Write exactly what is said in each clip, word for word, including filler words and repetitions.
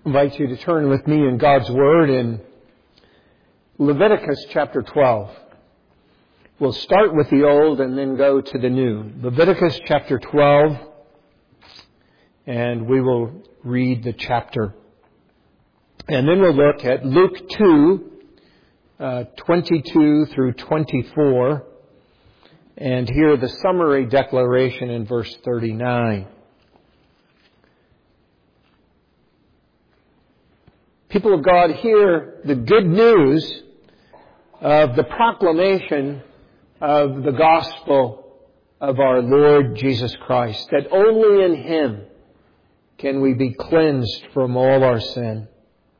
invite you to turn with me in God's Word in Leviticus chapter twelve. We'll start with the Old and then go to the New. Leviticus chapter twelve, and we will read the chapter. And then we'll look at Luke two, uh, twenty-two through twenty-four, and hear the summary declaration in verse thirty-nine. People of God, hear the good news of the proclamation of the gospel of our Lord Jesus Christ, that only in Him can we be cleansed from all our sin.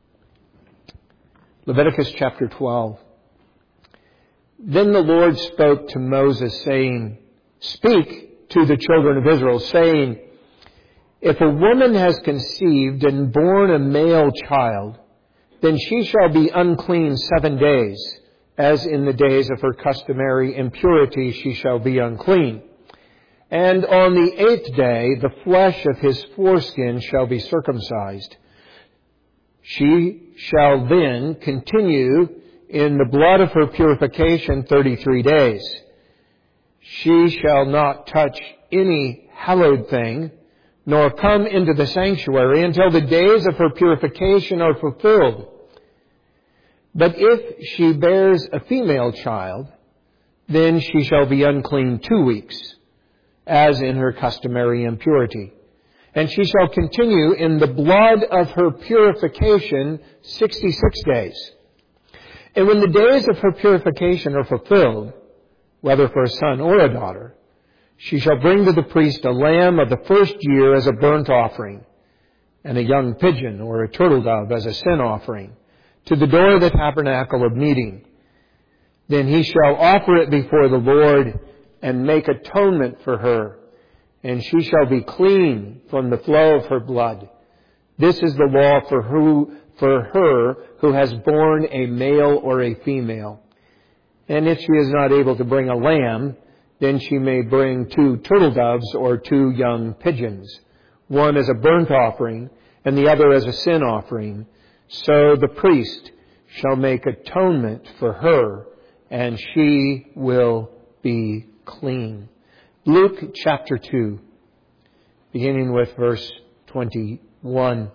Leviticus chapter twelve. Then the Lord spoke to Moses, saying, "Speak to the children of Israel, saying, if a woman has conceived and borne a male child, then she shall be unclean seven days, as in the days of her customary impurity she shall be unclean. And on the eighth day the flesh of his foreskin shall be circumcised. She shall then continue in the blood of her purification thirty-three days. She shall not touch any hallowed thing, nor come into the sanctuary until the days of her purification are fulfilled. But if she bears a female child, then she shall be unclean two weeks, as in her customary impurity. And she shall continue in the blood of her purification sixty-six days. And when the days of her purification are fulfilled, whether for a son or a daughter, she shall bring to the priest a lamb of the first year as a burnt offering, and a young pigeon or a turtle dove as a sin offering, to the door of the tabernacle of meeting. Then he shall offer it before the Lord and make atonement for her, and she shall be clean from the flow of her blood. This is the law for who, for her who has borne a male or a female. And if she is not able to bring a lamb, then she may bring two turtle doves or two young pigeons, one as a burnt offering and the other as a sin offering. So the priest shall make atonement for her, and she will be clean. Luke chapter two, beginning with verse twenty-one.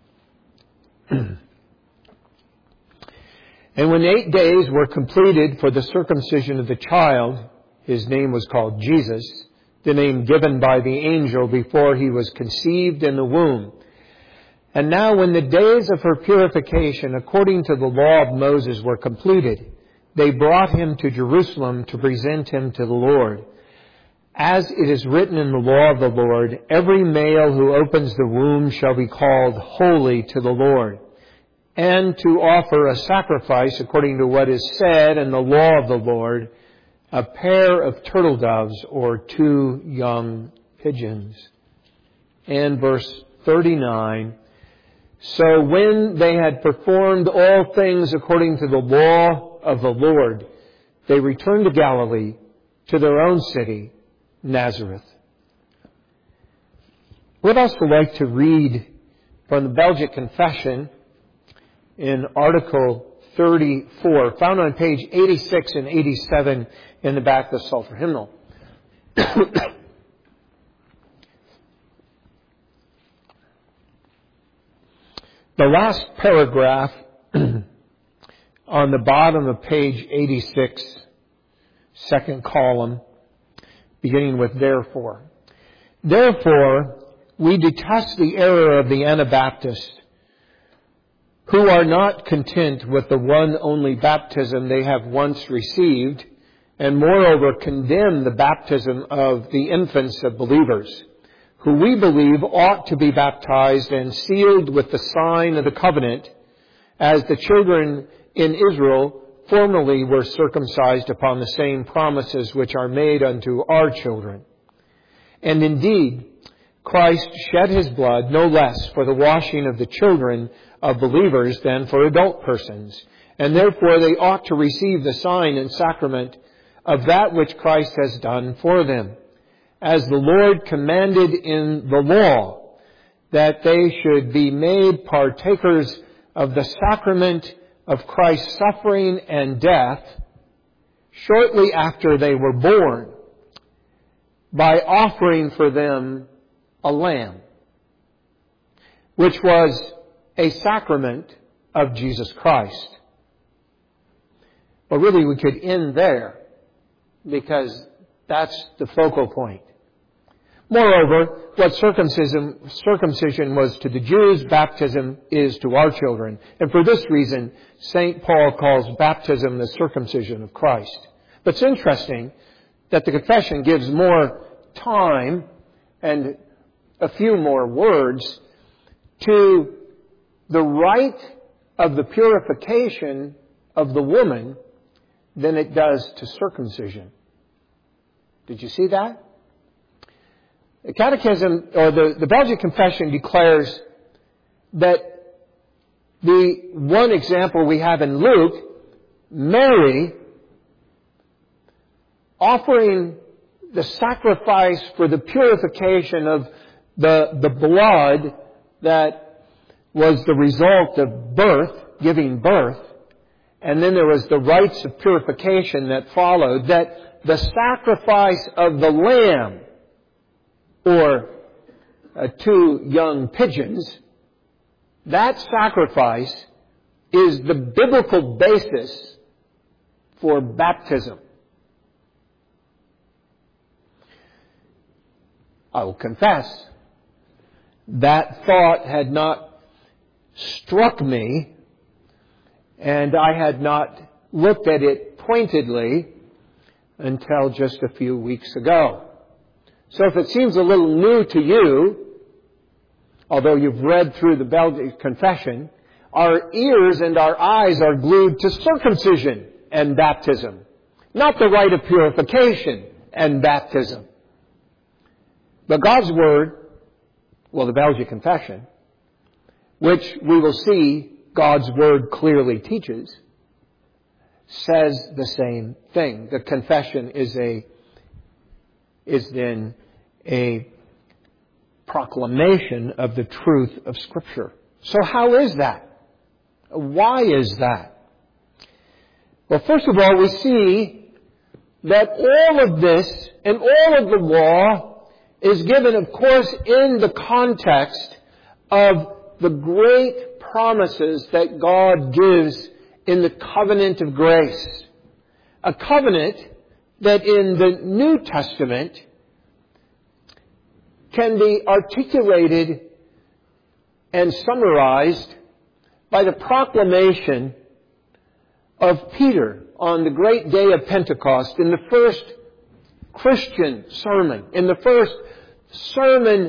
And when eight days were completed for the circumcision of the child, his name was called Jesus, the name given by the angel before he was conceived in the womb. And now when the days of her purification according to the law of Moses were completed, they brought him to Jerusalem to present him to the Lord. As it is written in the law of the Lord, every male who opens the womb shall be called holy to the Lord, and to offer a sacrifice according to what is said in the law of the Lord, a pair of turtle doves or two young pigeons. And verse thirty-nine, so when they had performed all things according to the law of the Lord, they returned to Galilee, to their own city, Nazareth. We'd also like to read from the Belgic Confession in Article thirty-four, found on page eighty-six and eighty-seven in the back of the Psalter hymnal. The last paragraph on the bottom of page eighty-six, second column, beginning with therefore. Therefore, we detest the error of the Anabaptists, who are not content with the one only baptism they have once received, and moreover condemn the baptism of the infants of believers, who we believe ought to be baptized and sealed with the sign of the covenant, as the children in Israel formerly were circumcised upon the same promises which are made unto our children. And indeed, Christ shed his blood no less for the washing of the children of believers than for adult persons, and therefore they ought to receive the sign and sacrament of that which Christ has done for them. As the Lord commanded in the law, that they should be made partakers of the sacrament of Christ's suffering and death shortly after they were born by offering for them a lamb, which was a sacrament of Jesus Christ. But really we could end there because that's the focal point. Moreover, what circumcision, circumcision was to the Jews, baptism is to our children. And for this reason, Saint Paul calls baptism the circumcision of Christ. But it's interesting that the confession gives more time and a few more words to the rite of the purification of the woman than it does to circumcision. Did you see that? The Catechism, or the, the Belgic Confession declares that the one example we have in Luke, Mary offering the sacrifice for the purification of the, the blood that was the result of birth, giving birth, and then there was the rites of purification that followed, that the sacrifice of the lamb or uh, two young pigeons, that sacrifice is the biblical basis for baptism. I will confess, that thought had not struck me, and I had not looked at it pointedly until just a few weeks ago. So if it seems a little new to you, although you've read through the Belgic Confession, our ears and our eyes are glued to circumcision and baptism, not the rite of purification and baptism. But God's Word, well, the Belgic Confession, which we will see God's Word clearly teaches, says the same thing. The confession is a is then a proclamation of the truth of Scripture. So how is that? Why is that? Well, first of all, we see that all of this and all of the law is given, of course, in the context of the great promises that God gives in the covenant of grace. A covenant that in the New Testament can be articulated and summarized by the proclamation of Peter on the great day of Pentecost, in the first Christian sermon, in the first sermon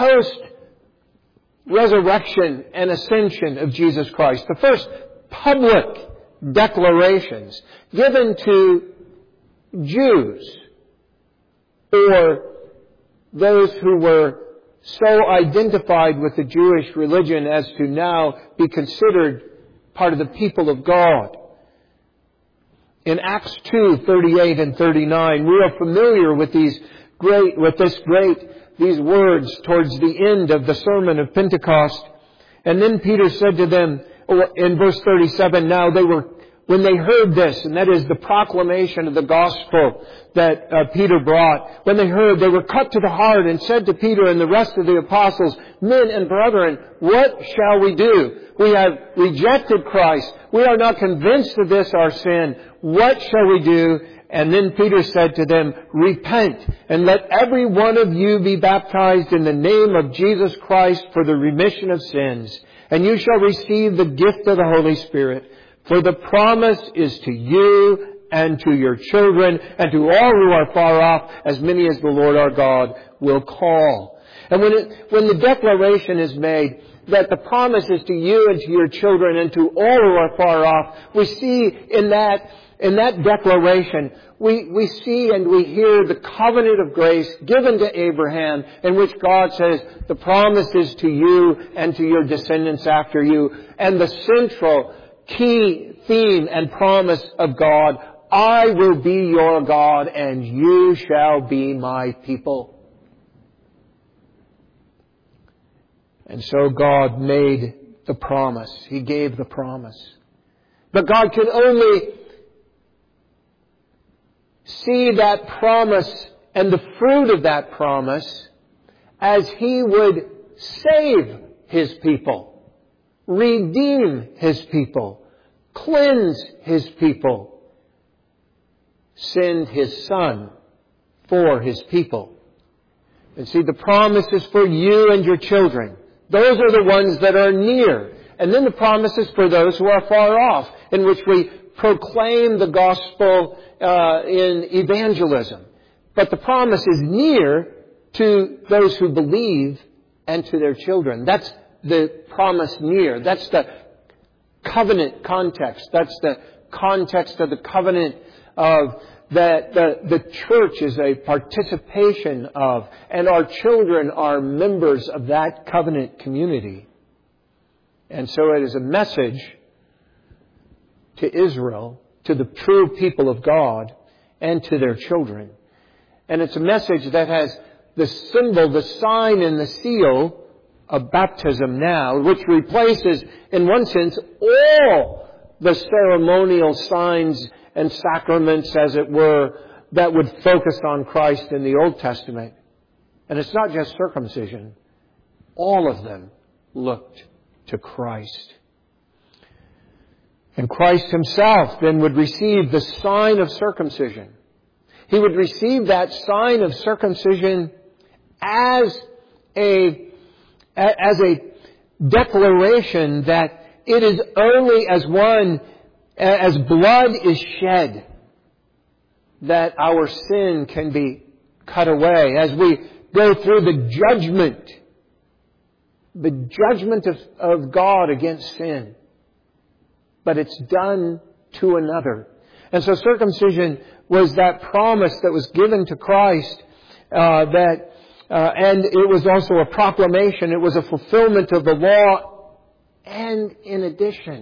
post-resurrection and ascension of Jesus Christ, the first public declarations given to Jews or those who were so identified with the Jewish religion as to now be considered part of the people of God. In Acts two, thirty-eight and thirty-nine, we are familiar with these great, with this great, these words towards the end of the sermon of Pentecost. And then Peter said to them, in verse thirty-seven, now they were, when they heard this, and that is the proclamation of the gospel that uh, Peter brought, when they heard, they were cut to the heart and said to Peter and the rest of the apostles, men and brethren, what shall we do? We have rejected Christ. We are not convinced of this, our sin. What shall we do? And then Peter said to them, repent and let every one of you be baptized in the name of Jesus Christ for the remission of sins. And you shall receive the gift of the Holy Spirit. For the promise is to you and to your children and to all who are far off, as many as the Lord our God will call. And when it, when the declaration is made that the promise is to you and to your children and to all who are far off, we see in that in that declaration, we, we see and we hear the covenant of grace given to Abraham, in which God says, the promise is to you and to your descendants after you. And the central key theme and promise of God, I will be your God and you shall be my people. And so God made the promise. He gave the promise. But God could only see that promise and the fruit of that promise as He would save His people, redeem His people, cleanse His people, send His Son for His people. And see, the promise is for you and your children. Those are the ones that are near. And then the promise is for those who are far off, in which we proclaim the gospel uh, in evangelism. But the promise is near to those who believe and to their children. That's the promise near. That's the covenant context. That's the context of the covenant of that the, the church is a participation of, and our children are members of that covenant community. And so it is a message to Israel, to the true people of God, and to their children. And it's a message that has the symbol, the sign and the seal of baptism now, which replaces, in one sense, all the ceremonial signs and sacraments, as it were, that would focus on Christ in the Old Testament. And it's not just circumcision. All of them looked to Christ. And Christ Himself then would receive the sign of circumcision. He would receive that sign of circumcision as a, as a declaration that it is only as one, as blood is shed, that our sin can be cut away. As we go through the judgment, the judgment of, of God against sin. But it's done to another. And so circumcision was that promise that was given to Christ, uh, that, uh, and it was also a proclamation. It was a fulfillment of the law. And in addition,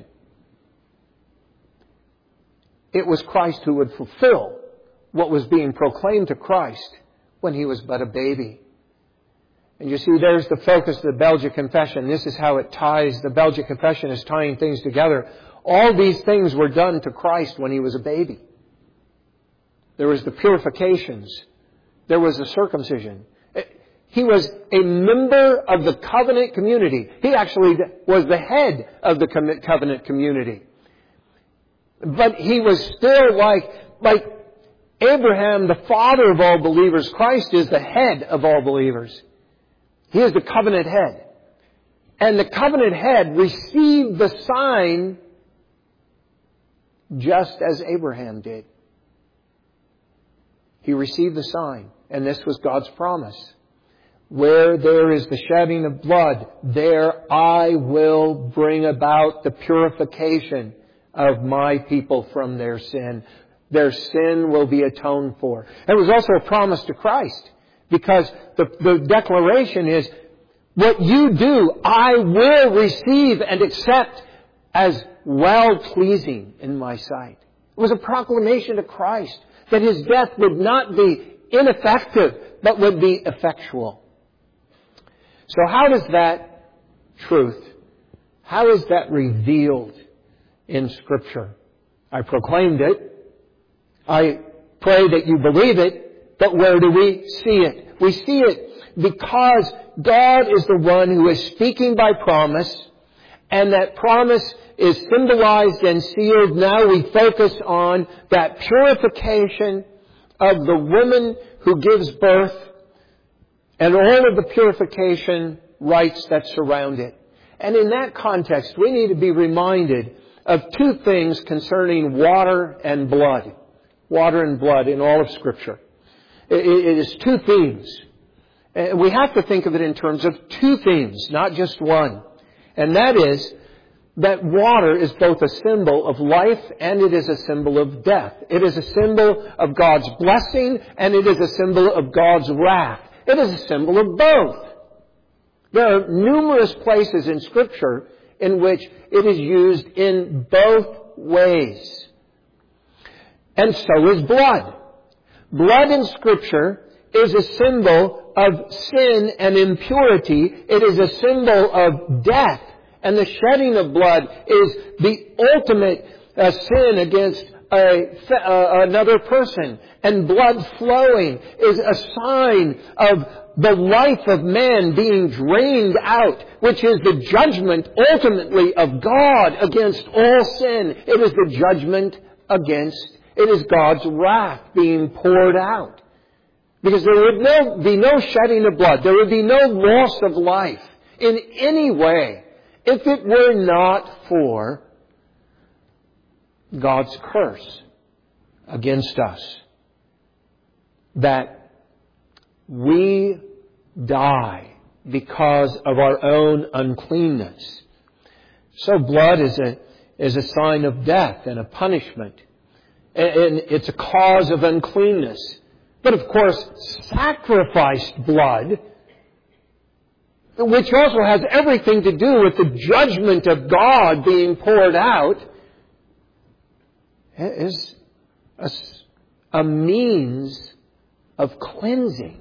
it was Christ who would fulfill what was being proclaimed to Christ when He was but a baby. And you see, there's the focus of the Belgic Confession. This is how it ties. The Belgic Confession is tying things together. All these things were done to Christ when He was a baby. There was the purifications. There was the circumcision. He was a member of the covenant community. He actually was the head of the covenant community. But He was still like, like Abraham, the father of all believers. Christ is the head of all believers. He is the covenant head. And the covenant head received the sign just as Abraham did. He received the sign. And this was God's promise. Where there is the shedding of blood, there I will bring about the purification of my people from their sin. Their sin will be atoned for. It was also a promise to Christ. Because the, the declaration is, what you do, I will receive and accept as well-pleasing in my sight. It was a proclamation to Christ that His death would not be ineffective, but would be effectual. So how does that truth, how is that revealed in Scripture? I proclaimed it. I pray that you believe it. But where do we see it? We see it because God is the one who is speaking by promise, and that promise is symbolized and sealed. Now we focus on that purification of the woman who gives birth and all of the purification rites that surround it. And in that context, we need to be reminded of two things concerning water and blood. Water and blood in all of Scripture. It is two themes. And we have to think of it in terms of two themes, not just one. And that is that water is both a symbol of life and it is a symbol of death. It is a symbol of God's blessing and it is a symbol of God's wrath. It is a symbol of both. There are numerous places in Scripture in which it is used in both ways. And so is blood. Blood in Scripture is a symbol of sin and impurity. It is a symbol of death. And the shedding of blood is the ultimate uh, sin against a, uh, another person. And blood flowing is a sign of the life of man being drained out, which is the judgment ultimately of God against all sin. It is the judgment against, it is God's wrath being poured out. Because there would no, be no shedding of blood. There would be no loss of life in any way if it were not for God's curse against us. That we die because of our own uncleanness. So blood is a, is a sign of death and a punishment. And it's a cause of uncleanness. But of course, sacrificed blood, which also has everything to do with the judgment of God being poured out, is a, a means of cleansing,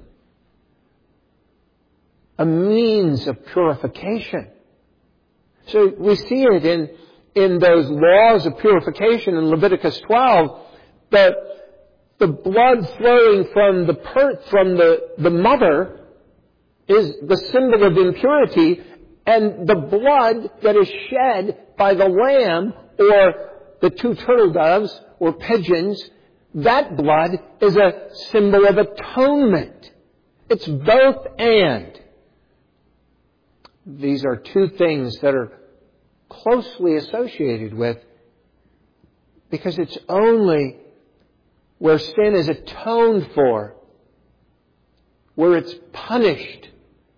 a means of purification. So we see it in, in those laws of purification in Leviticus twelve, that the blood flowing from the per, from the, the mother is the symbol of impurity, and the blood that is shed by the lamb or the two turtle doves or pigeons, that blood is a symbol of atonement. It's both and. These are two things that are closely associated with, because it's only where sin is atoned for, where it's punished,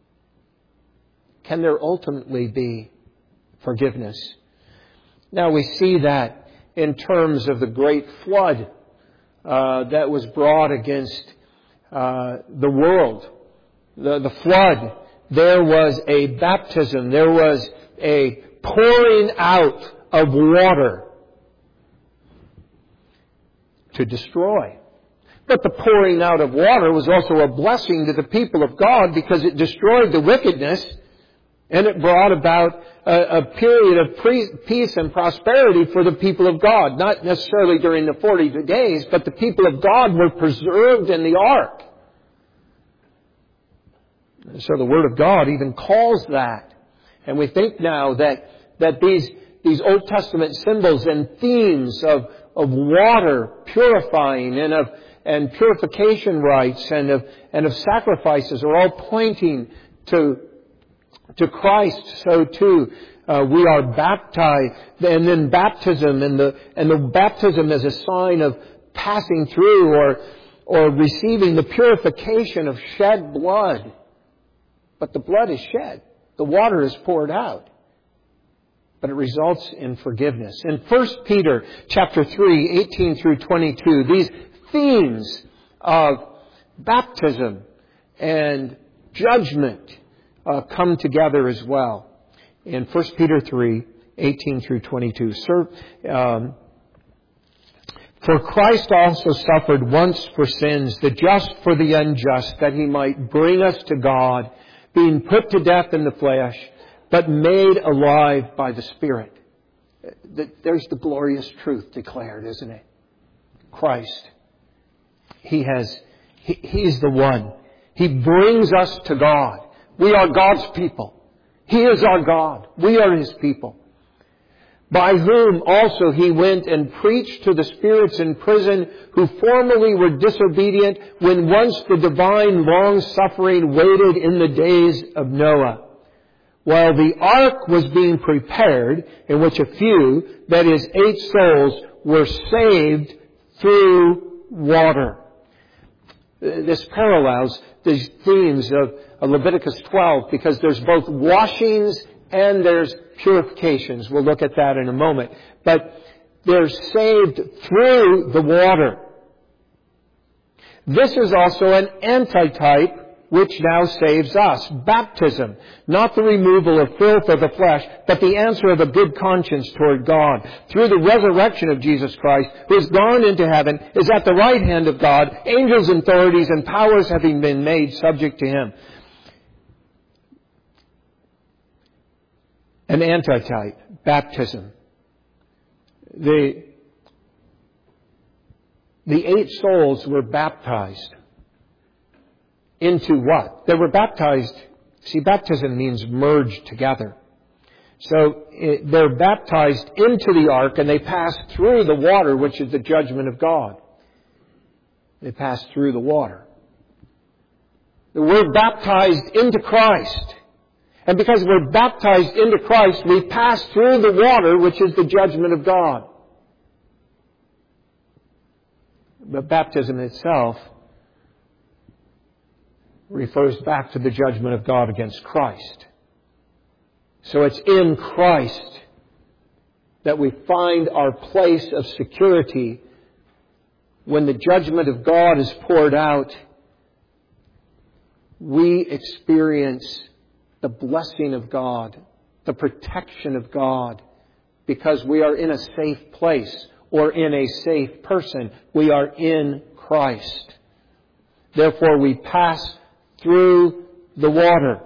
can there ultimately be forgiveness. Now we see that in terms of the great flood uh, that was brought against uh, the world. The, the flood, there was a baptism, there was a pouring out of water to destroy. But the pouring out of water was also a blessing to the people of God, because it destroyed the wickedness and it brought about a, a period of pre- peace and prosperity for the people of God. Not necessarily during the forty days, but the people of God were preserved in the ark. So the Word of God even calls that. And we think now that, that these, these Old Testament symbols and themes of, of water purifying and of, and purification rites and of, and of sacrifices are all pointing to, to Christ. So too, uh, we are baptized, and then baptism, and the, and the baptism is a sign of passing through or, or receiving the purification of shed blood. But the blood is shed. The water is poured out. But it results in forgiveness. In First Peter chapter three, eighteen through twenty-two, these themes of baptism and judgment uh, come together as well. In First Peter three, eighteen through twenty-two. Sir, um, for Christ also suffered once for sins, the just for the unjust, that He might bring us to God, being put to death in the flesh, but made alive by the Spirit. There's the glorious truth declared, isn't it? Christ. He has, he, He's the one. He brings us to God. We are God's people. He is our God. We are His people. By whom also He went and preached to the spirits in prison, who formerly were disobedient, when once the divine long-suffering waited in the days of Noah, while the ark was being prepared, in which a few, that is, eight souls, were saved through water. This parallels these themes of Leviticus twelve, because there's both washings and there's purifications. We'll look at that in a moment. But they're saved through the water. This is also an antitype which now saves us. Baptism, not the removal of filth of the flesh, but the answer of a good conscience toward God. Through the resurrection of Jesus Christ, who has gone into heaven, is at the right hand of God, angels and authorities and powers having been made subject to Him. An antitype, baptism. The, the eight souls were baptized. Into what? They were baptized. See, baptism means merged together. So it, they're baptized into the ark and they pass through the water, which is the judgment of God. They pass through the water. We're baptized into Christ. And because we're baptized into Christ, we pass through the water, which is the judgment of God. But baptism itself refers back to the judgment of God against Christ. So it's in Christ that we find our place of security when the judgment of God is poured out. We experience the blessing of God, the protection of God, because we are in a safe place or in a safe person. We are in Christ. Therefore, we pass through the water.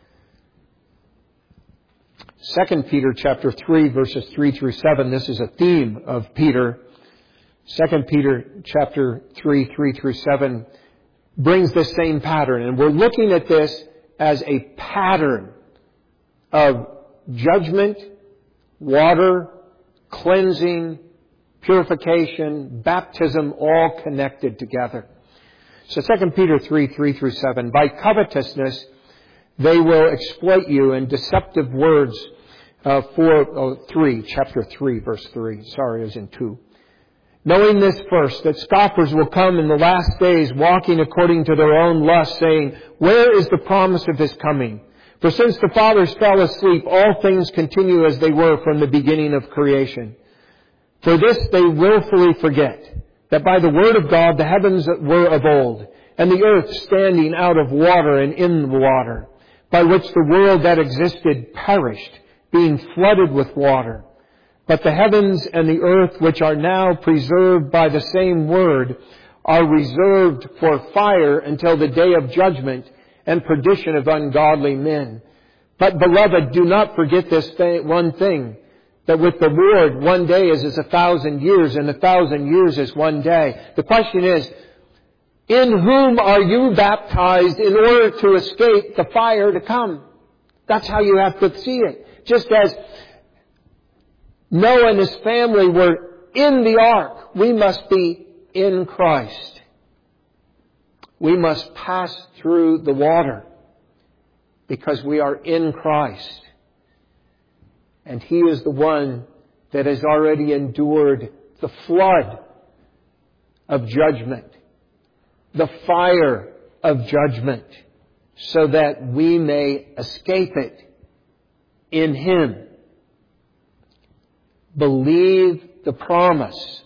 Second Peter chapter three, verses three through seven. This is a theme of Peter. Second Peter chapter three, three through seven brings this same pattern. And we're looking at this as a pattern of judgment, water, cleansing, purification, baptism, all connected together. So Second Peter three, three through seven. By covetousness they will exploit you in deceptive words. Uh, four, oh, three, chapter three, verse three. Sorry, I was in two. Knowing this first, that scoffers will come in the last days, walking according to their own lust, saying, where is the promise of His coming? For since the fathers fell asleep, all things continue as they were from the beginning of creation. For this they willfully forget, that by the word of God the heavens were of old, and the earth standing out of water and in the water, by which the world that existed perished, being flooded with water. But the heavens and the earth, which are now preserved by the same word, are reserved for fire until the day of judgment and perdition of ungodly men. But, beloved, do not forget this thing, one thing, that with the Lord one day is as a thousand years, and a thousand years is one day. The question is, in whom are you baptized in order to escape the fire to come? That's how you have to see it. Just as Noah and his family were in the ark, we must be in Christ. We must pass through the water because we are in Christ. And He is the one that has already endured the flood of judgment, the fire of judgment, so that we may escape it in Him. Believe the promise.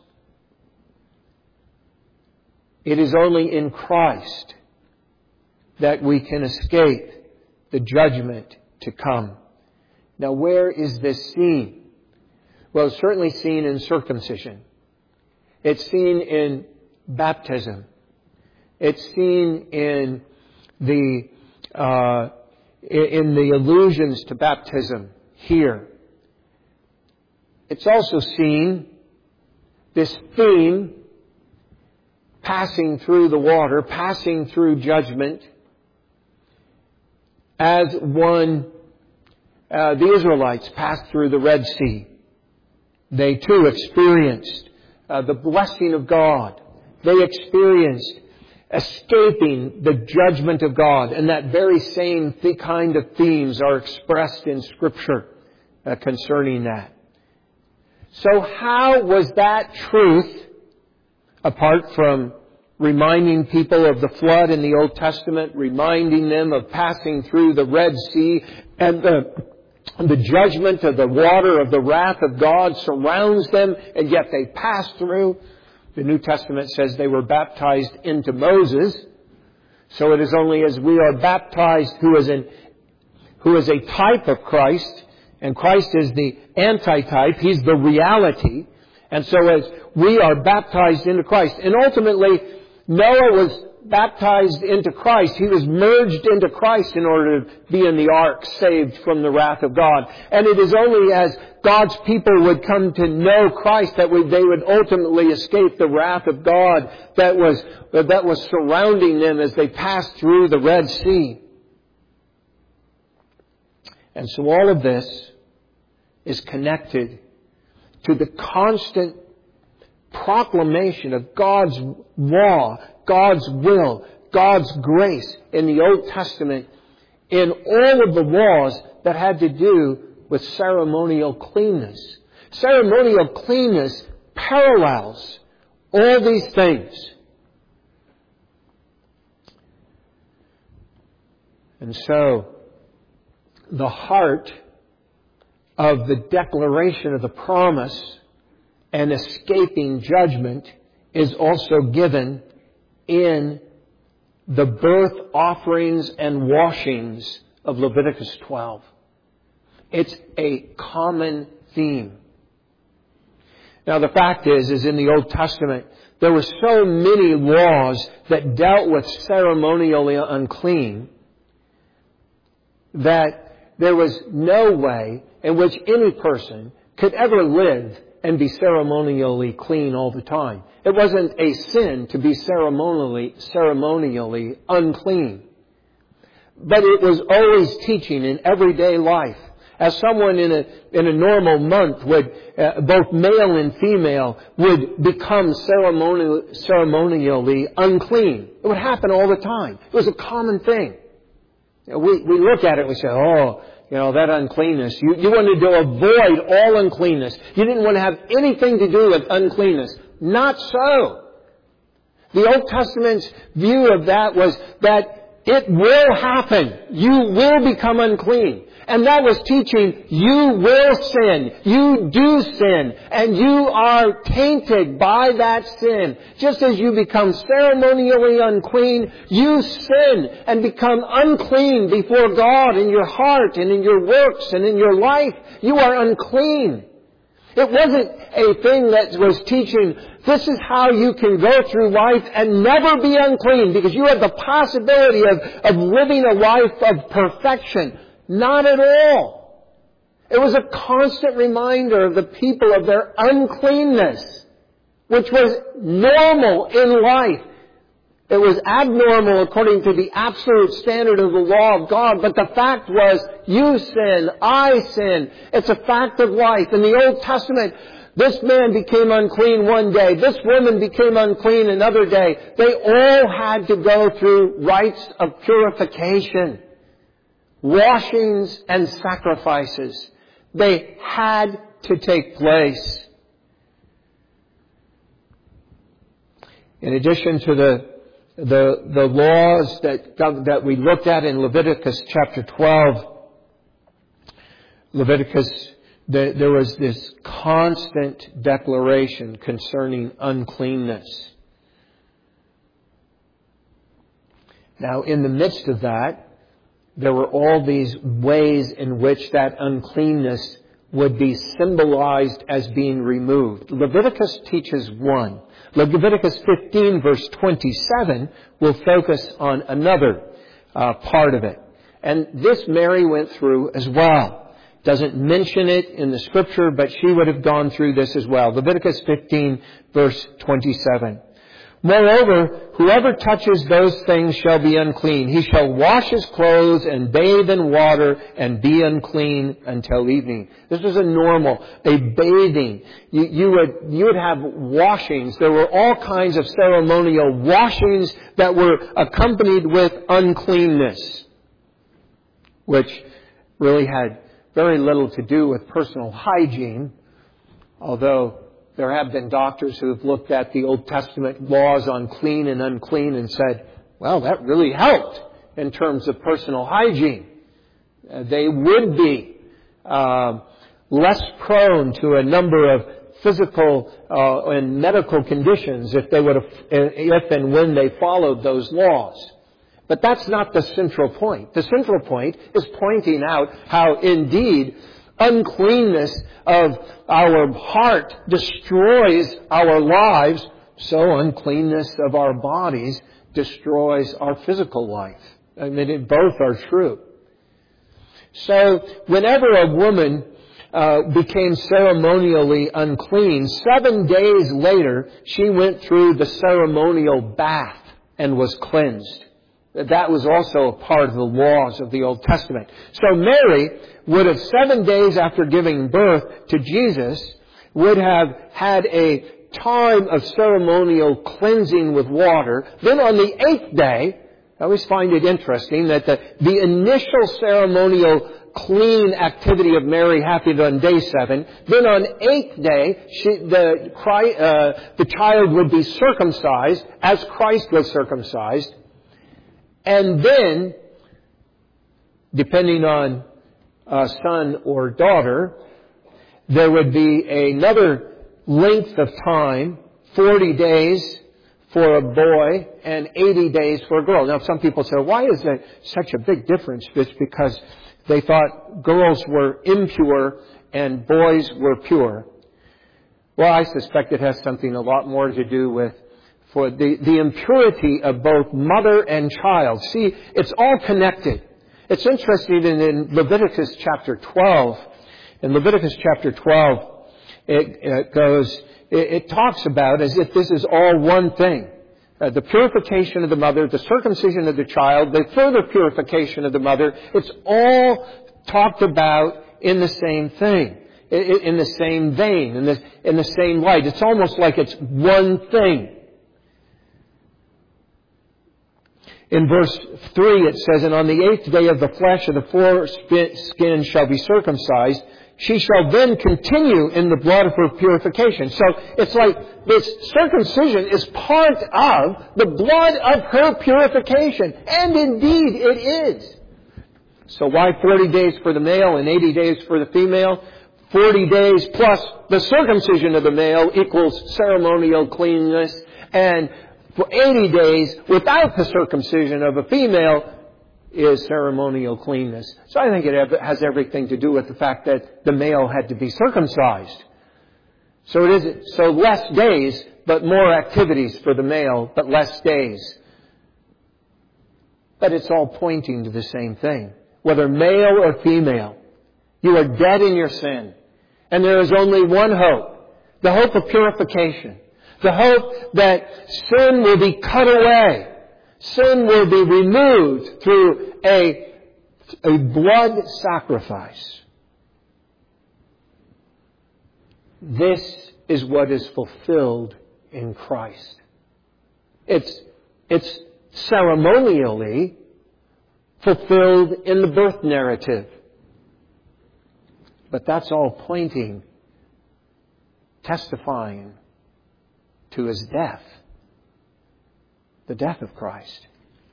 It is only in Christ that we can escape the judgment to come. Now, where is this seen? Well, it's certainly seen in circumcision. It's seen in baptism. It's seen in the uh, in the allusions to baptism here. It's also seen, this theme, passing through the water, passing through judgment, as one, uh, the Israelites passed through the Red Sea. They too experienced uh, the blessing of God. They experienced escaping the judgment of God. And that very same th- kind of themes are expressed in Scripture uh, concerning that. So how was that truth, apart from reminding people of the flood in the Old Testament, reminding them of passing through the Red Sea, and the, the judgment of the water of the wrath of God surrounds them, and yet they pass through? The New Testament says they were baptized into Moses. So it is only as we are baptized, who is an, who is a type of Christ, and Christ is the antitype, He's the reality. And so as we are baptized into Christ, and ultimately Noah was baptized into Christ. He was merged into Christ in order to be in the ark, saved from the wrath of God. And it is only as God's people would come to know Christ that we, they would ultimately escape the wrath of God that was, that was surrounding them as they passed through the Red Sea. And so all of this is connected to the constant proclamation of God's law, God's will, God's grace in the Old Testament in all of the laws that had to do with ceremonial cleanness. Ceremonial cleanness parallels all these things. And so, the heart of the declaration of the promise and escaping judgment is also given in the birth offerings and washings of Leviticus twelve. It's a common theme. Now the fact is, is in the Old Testament, there were so many laws that dealt with ceremonially unclean that there was no way in which any person could ever live and be ceremonially clean all the time. It wasn't a sin to be ceremonially, ceremonially unclean. But it was always teaching in everyday life. As someone in a, in a normal month would, uh, both male and female, would become ceremonially, ceremonially unclean. It would happen all the time. It was a common thing. You know, we, we look at it and we say, oh, you know, that uncleanness. You, you wanted to avoid all uncleanness. You didn't want to have anything to do with uncleanness. Not so. The Old Testament's view of that was that it will happen. You will become unclean. And that was teaching, you will sin. You do sin. And you are tainted by that sin. Just as you become ceremonially unclean, you sin and become unclean before God in your heart and in your works and in your life. You are unclean. It wasn't a thing that was teaching, this is how you can go through life and never be unclean, because you have the possibility of, of living a life of perfection. Not at all. It was a constant reminder of the people of their uncleanness, which was normal in life. It was abnormal according to the absolute standard of the law of God. But the fact was, you sin, I sin. It's a fact of life. In the Old Testament, this man became unclean one day. This woman became unclean another day. They all had to go through rites of purification, washings and sacrifices. They had to take place. In addition to the The, the laws that, that we looked at in Leviticus chapter twelve, Leviticus, the, there was this constant declaration concerning uncleanness. Now, in the midst of that, there were all these ways in which that uncleanness would be symbolized as being removed. Leviticus teaches one. Leviticus fifteen verse twenty-seven will focus on another uh, part of it. And this Mary went through as well. Doesn't mention it in the scripture, but she would have gone through this as well. Leviticus fifteen verse twenty-seven. Moreover, whoever touches those things shall be unclean. He shall wash his clothes and bathe in water and be unclean until evening. This was a normal, a bathing. You, you would, you would have washings. There were all kinds of ceremonial washings that were accompanied with uncleanness, which really had very little to do with personal hygiene, although there have been doctors who have looked at the Old Testament laws on clean and unclean and said, well, that really helped in terms of personal hygiene. Uh, they would be uh, less prone to a number of physical uh, and medical conditions if they would have, if and when they followed those laws. But that's not the central point. The central point is pointing out how indeed uncleanness of our heart destroys our lives, so uncleanness of our bodies destroys our physical life. I mean, it, both are true. So whenever a woman uh, became ceremonially unclean, seven days later she went through the ceremonial bath and was cleansed. That was also a part of the laws of the Old Testament. So Mary would have, seven days after giving birth to Jesus, would have had a time of ceremonial cleansing with water. Then on the eighth day, I always find it interesting that the, the initial ceremonial clean activity of Mary happened on day seven. Then on eighth day, she, the, uh, the child would be circumcised as Christ was circumcised. And then, depending on uh, son or daughter, there would be another length of time, forty days for a boy and eighty days for a girl. Now, some people say, why is there such a big difference? It's because they thought girls were impure and boys were pure. Well, I suspect it has something a lot more to do with for the, the impurity of both mother and child. See, it's all connected. It's interesting in, in Leviticus chapter twelve. In Leviticus chapter twelve, it, it goes, it, it talks about as if this is all one thing. Uh, the purification of the mother, the circumcision of the child, the further purification of the mother. It's all talked about in the same thing, in, in the same vein, in the, in the same light. It's almost like it's one thing. In verse three it says, and on the eighth day of the flesh of the foreskin shall be circumcised. She shall then continue in the blood of her purification. So it's like this circumcision is part of the blood of her purification. And indeed it is. So why forty days for the male and eighty days for the female? forty days plus the circumcision of the male equals ceremonial cleanness, and for eighty days without the circumcision of a female is ceremonial cleanness. So I think it has everything to do with the fact that the male had to be circumcised. So it is, so less days, but more activities for the male, but less days. But it's all pointing to the same thing. Whether male or female, you are dead in your sin. And there is only one hope. The hope of purification. The hope that sin will be cut away. Sin will be removed through a, a blood sacrifice. This is what is fulfilled in Christ. It's, it's ceremonially fulfilled in the birth narrative. But that's all pointing, testifying to His death. The death of Christ.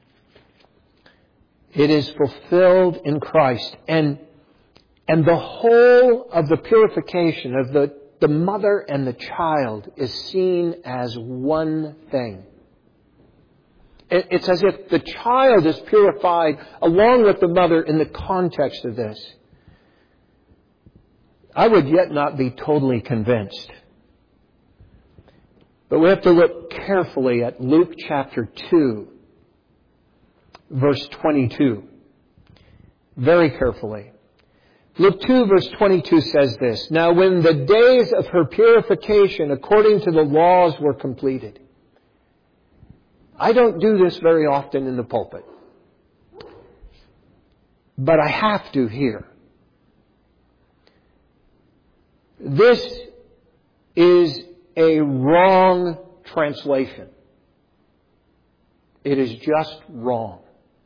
It is fulfilled in Christ. And, and the whole of the purification of the, the mother and the child is seen as one thing. It, it's as if the child is purified along with the mother in the context of this. I would yet not be totally convinced. But we have to look carefully at Luke chapter two, verse twenty-two. Very carefully. Luke two, verse twenty-two says this, now when the days of her purification according to the laws were completed. I don't do this very often in the pulpit. But I have to here. This is a wrong translation. It is just wrong.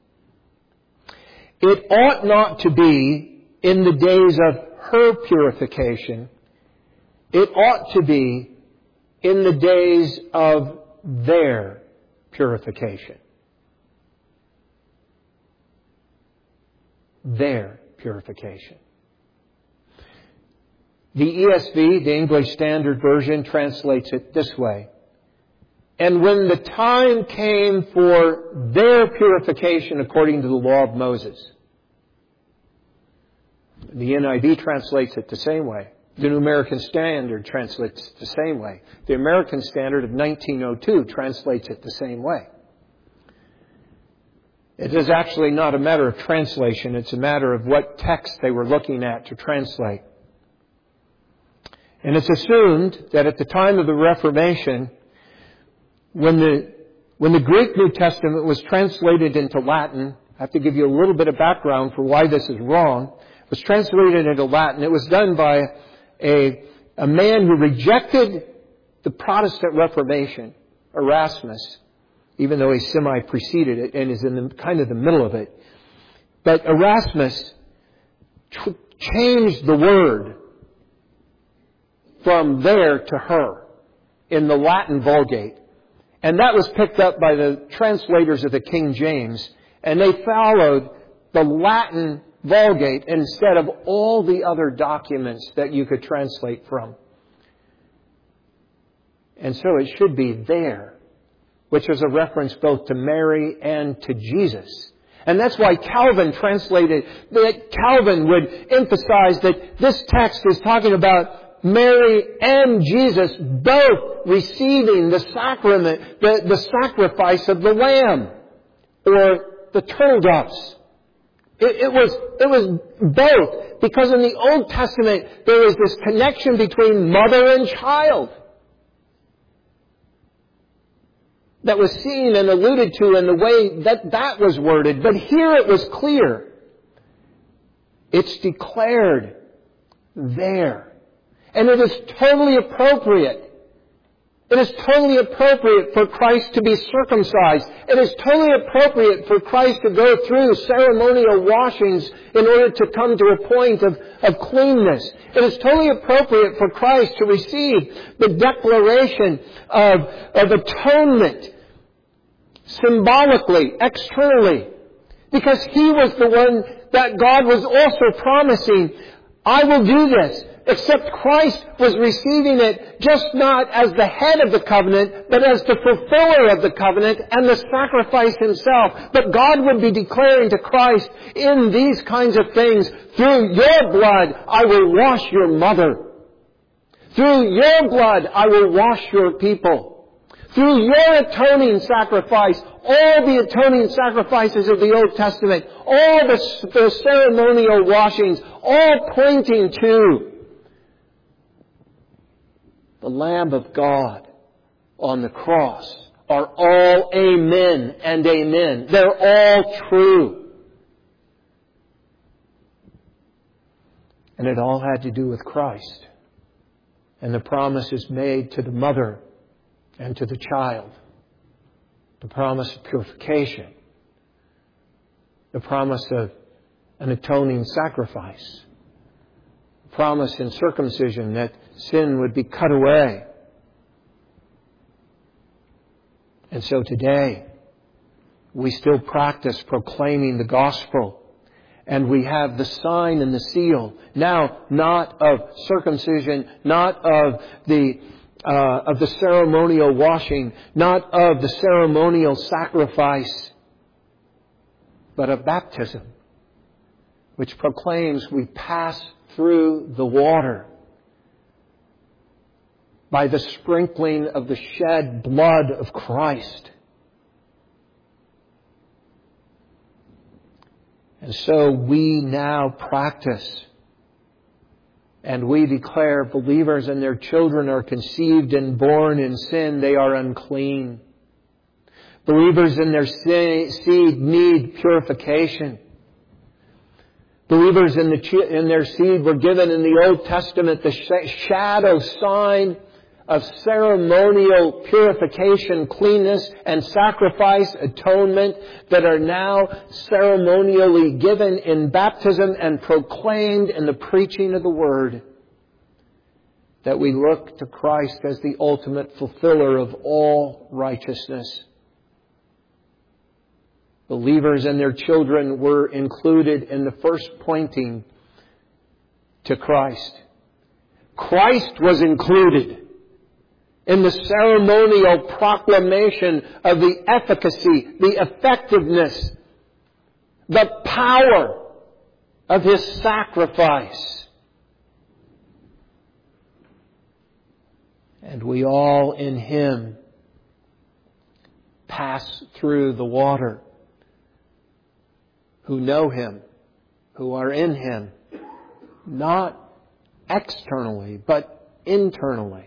It ought not to be in the days of her purification. It ought to be in the days of their purification. Their purification. The E S V, the English Standard Version, translates it this way. And when the time came for their purification according to the law of Moses, the N I V translates it the same way. The New American Standard translates it the same way. The American Standard of nineteen oh two translates it the same way. It is actually not a matter of translation. It's a matter of what text they were looking at to translate. And it's assumed that at the time of the Reformation, when the, when the Greek New Testament was translated into Latin, I have to give you a little bit of background for why this is wrong. It was translated into Latin. It was done by a, a man who rejected the Protestant Reformation, Erasmus, even though he semi-preceded it and is in the, kind of the middle of it. But Erasmus tr- changed the word from there to her in the Latin Vulgate. And that was picked up by the translators of the King James. And they followed the Latin Vulgate instead of all the other documents that you could translate from. And so it should be there, which is a reference both to Mary and to Jesus. And that's why Calvin translated, that Calvin would emphasize that this text is talking about Mary and Jesus both receiving the sacrament, the, the sacrifice of the lamb, or the turtle doves. It, it was, it was both, because in the Old Testament there is this connection between mother and child that was seen and alluded to in the way that that was worded. But here it was clear. It's declared there. And it is totally appropriate. It is totally appropriate for Christ to be circumcised. It is totally appropriate for Christ to go through ceremonial washings in order to come to a point of, of cleanness. It is totally appropriate for Christ to receive the declaration of, of atonement symbolically, externally. Because He was the one that God was also promising, I will do this. Except Christ was receiving it just not as the head of the covenant, but as the fulfiller of the covenant and the sacrifice Himself. But God would be declaring to Christ in these kinds of things, through your blood I will wash your mother. Through your blood I will wash your people. Through your atoning sacrifice, all the atoning sacrifices of the Old Testament, all the, the ceremonial washings, all pointing to the Lamb of God on the cross, are all amen and amen. They're all true. And it all had to do with Christ. And the promise is made to the mother and to the child. The promise of purification. The promise of an atoning sacrifice. The promise in circumcision that sin would be cut away. And so today, we still practice proclaiming the gospel. And we have the sign and the seal. Now, not of circumcision, not of the uh, of the ceremonial washing, not of the ceremonial sacrifice, but of baptism, which proclaims we pass through the water by the sprinkling of the shed blood of Christ. And so we now practice, and we declare believers and their children are conceived and born in sin, they are unclean. Believers and their seed need purification. Believers in, the, in their seed were given in the Old Testament the shadow sign of ceremonial purification, cleanness, and sacrifice, atonement, that are now ceremonially given in baptism and proclaimed in the preaching of the Word. That we look to Christ as the ultimate fulfiller of all righteousness. Believers and their children were included in the first pointing to Christ. Christ was included in the ceremonial proclamation of the efficacy, the effectiveness, the power of His sacrifice. And we all in Him pass through the water, who know Him, who are in Him, not externally, but internally,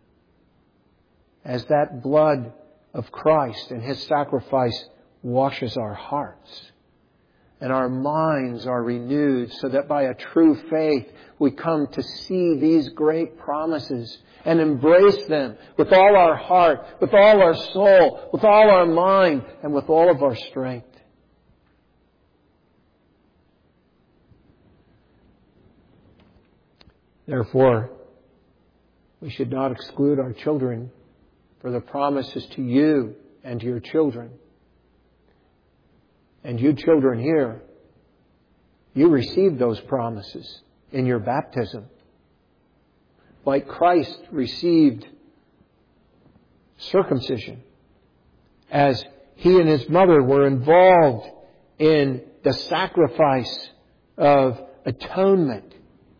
as that blood of Christ and His sacrifice washes our hearts. And our minds are renewed so that by a true faith we come to see these great promises and embrace them with all our heart, with all our soul, with all our mind, and with all of our strength. Therefore, we should not exclude our children, for the promise is to you and to your children. And you children here, you received those promises in your baptism. Like Christ received circumcision, as He and His mother were involved in the sacrifice of atonement.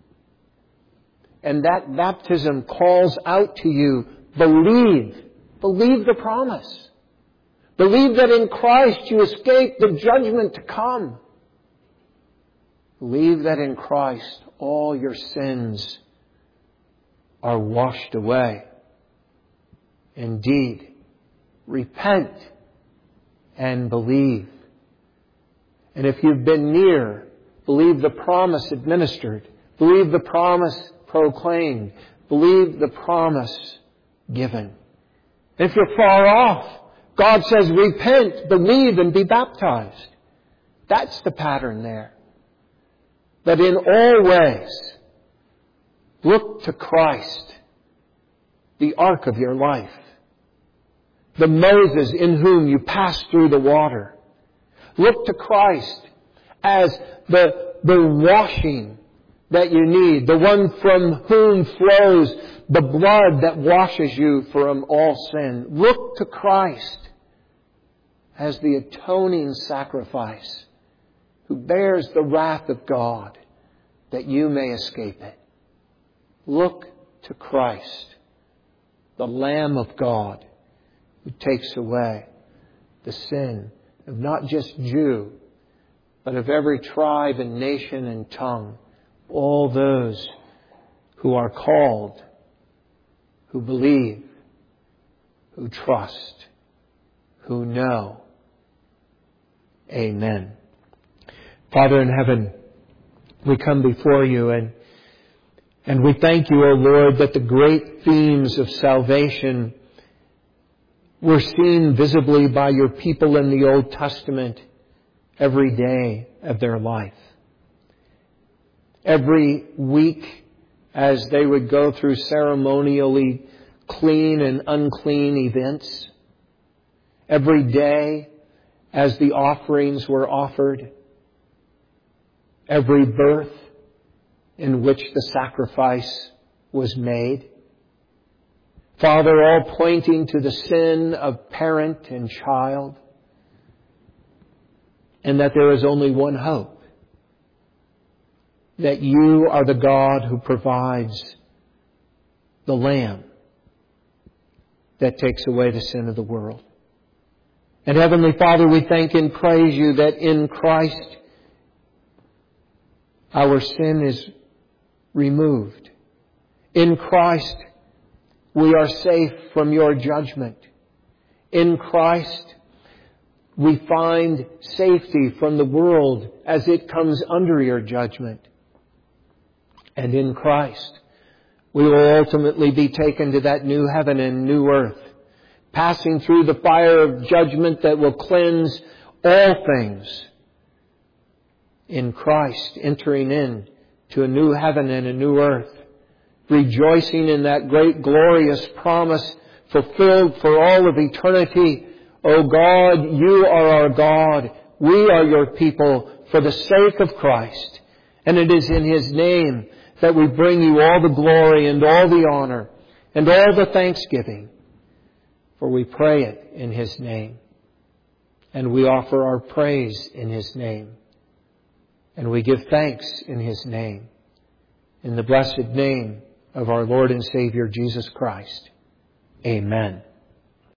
And that baptism calls out to you, believe. Believe the promise. Believe that in Christ you escape the judgment to come. Believe that in Christ all your sins are washed away. Indeed, repent and believe. And if you've been near, believe the promise administered. Believe the promise proclaimed. Believe the promise given. If you're far off, God says, repent, believe, and be baptized. That's the pattern there. That in all ways, look to Christ, the ark of your life. The Moses in whom you passed through the water. Look to Christ as the, the washing that you need, the one from whom flows the blood that washes you from all sin. Look to Christ as the atoning sacrifice, who bears the wrath of God that you may escape it. Look to Christ, the Lamb of God, who takes away the sin of not just Jew, but of every tribe and nation and tongue, all those who are called, who believe, who trust, who know. Amen. Father in heaven, we come before you and and we thank you, O Lord, that the great themes of salvation were seen visibly by your people in the Old Testament every day of their life. Every week, as they would go through ceremonially clean and unclean events. Every day, as the offerings were offered. Every birth in which the sacrifice was made. Father, all pointing to the sin of parent and child. And that there is only one hope. That you are the God who provides the Lamb that takes away the sin of the world. And Heavenly Father, we thank and praise you that in Christ our sin is removed. In Christ we are safe from your judgment. In Christ we find safety from the world as it comes under your judgment. And in Christ, we will ultimately be taken to that new heaven and new earth, passing through the fire of judgment that will cleanse all things. In Christ, entering in to a new heaven and a new earth, rejoicing in that great glorious promise fulfilled for all of eternity. O God, you are our God. We are your people for the sake of Christ. And it is in His name that we bring you all the glory and all the honor and all the thanksgiving, for we pray it in His name. And we offer our praise in His name. And we give thanks in His name. In the blessed name of our Lord and Savior Jesus Christ. Amen.